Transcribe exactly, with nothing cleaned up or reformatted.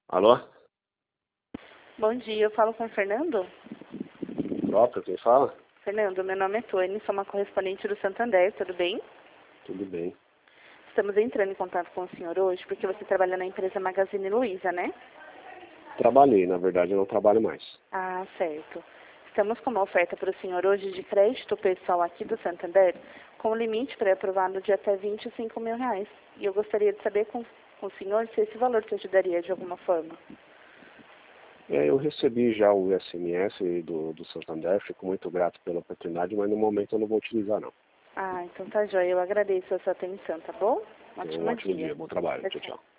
Alô? Bom dia, eu falo com o Fernando. Próprio, quem fala? Fernando, meu nome é Tony, sou uma correspondente do Santander, tudo bem? Tudo bem. Estamos entrando em contato com o senhor hoje porque você trabalha na empresa Magazine Luiza, né? Trabalhei, na verdade eu não trabalho mais. Ah, certo. Estamos com uma oferta para o senhor hoje de crédito pessoal aqui do Santander com limite pré-aprovado de até vinte e cinco mil reais. E eu gostaria de saber com, com o senhor se esse valor te ajudaria de alguma forma. É, eu recebi já o S M S do, do Santander, fico muito grato pela oportunidade, mas no momento eu não vou utilizar não. Ah, então tá joia. Eu agradeço a sua atenção, tá bom? Um Um ótimo ótimo dia. dia, bom trabalho. Tchau, Tchau, tchau. tchau.